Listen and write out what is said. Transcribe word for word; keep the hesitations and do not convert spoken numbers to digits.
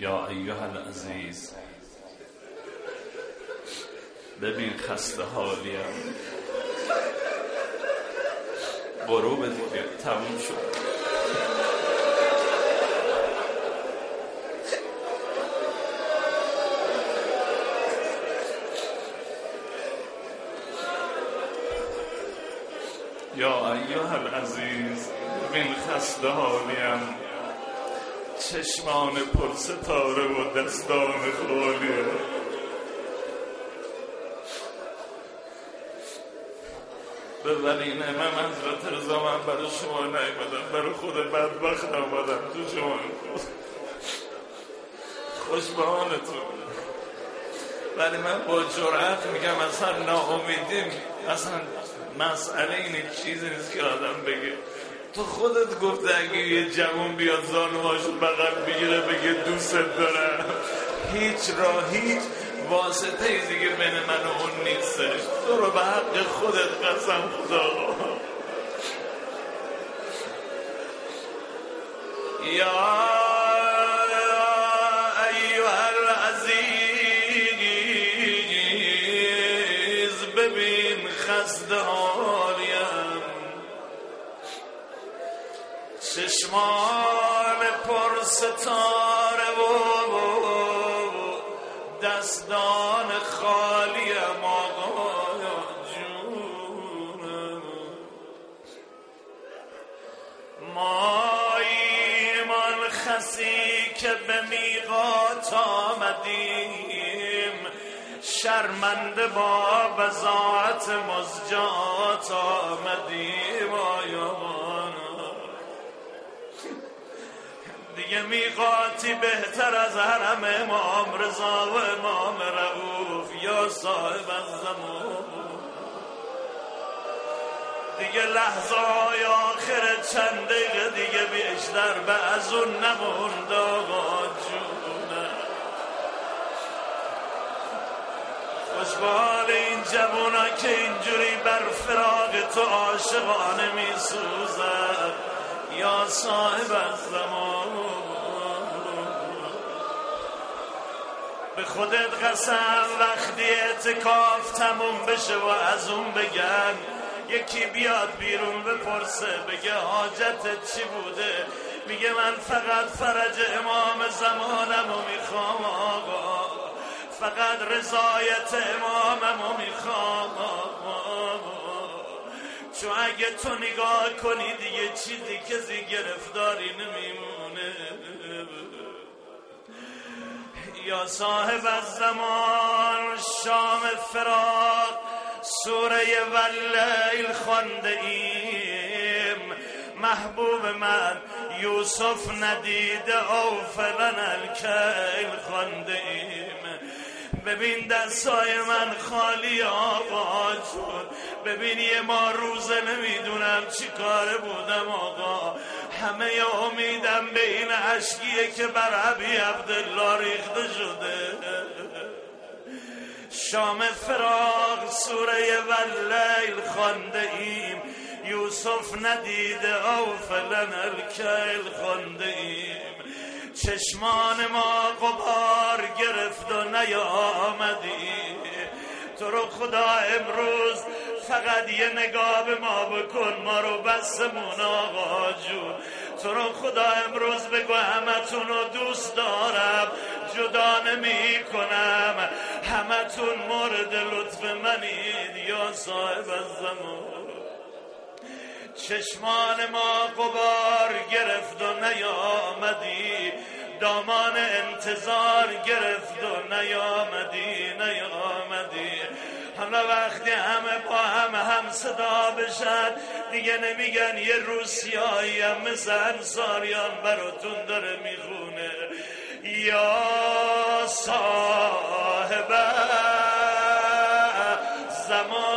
یا ایها العزیز ببین خسته حالیم، غروب دیگه تموم شد. یا ایها العزیز ببین خسته حالیم، چشمان پر ستاره و دستان خالیه. به ولینه من حضرت رضا من برای شما نیومدم، برای خود بدبخت آمدم تو شما. خوش به حالتون. ولی من با جرأت میگم اصلا ناامیدیم، اصلا مسئله اینه چیزی نیست که آدم بگه. تو خودت گفته اگه یه جوان بیاد زانوهاشو بغل بگیره بگه دوست دارم، هیچ راه هیچ واسطه ای دیگه بین من و اون نیستش. تو رو به حق خودت قسم خدا. یا ایها العزیز ببین خسته حالیم، چشمان پر ستاره و دستان خالیم آقای جونم. ماییم آن خسی که به میقات آمدیم، شرمنده با بضاعت مزجات آمدیم. آیامان دیگه میقاتی بهتر از حرم امام رضا و امام رؤوف یا صاحب الزمان. دیگه لحظه های آخر چند دقیقه دیگه بیشتر به از اون نموند آقا جونه. خوشبال این جوونا که اینجوری بر فراق تو عاشقانه می سوزد یا صاحب الزمان. به خودت قسم وقتی اعتکاف تموم بشه و از اون بگن یکی بیاد بیرون بپرسه بگه حاجتت چی بوده، میگه من فقط فرج امام زمانمو میخوام آقا، فقط رضایت اماممو میخوام آقا. چون اگه تو نگاه کنی دیگه چیزی کسی گرفتاری نمیمونه. یا صاحب الزمان شام فراق سوره واللیل خونده ایم، محبوب من یوسف ندیده او فلن الکیل خونده ایم. ببین دستای من خالی آقا جون، ببین یه ما روزه نمیدونم چی کاره بودم آقا، همه امیدم به این عشقیه که بر ابی عبدالله ریخته شده. شام فراق سوره واللیل خونده ایم، یوسف ندیده او فلن الکیل خونده ایم. چشمان ما غبار گرفت و نیامدی، تو رو خدا امروز فقط یه نگاه به ما بکن، ما رو بسمون آقا جون. تو رو خدا امروز بگو همتون رو دوست دارم، جدا نمی کنم، همتون مورد لطف منید یا صاحب الزمان. چشمان ما غبار گرفت و نیامدی، دامان انتظار گرفت و نیامدی نیامدی. حالا وقتی همه با هم هم صدا بشن دیگه نمیگن یه روسیایی هم مثل انصاریان براتون داره میخونه. یا صاحب زمان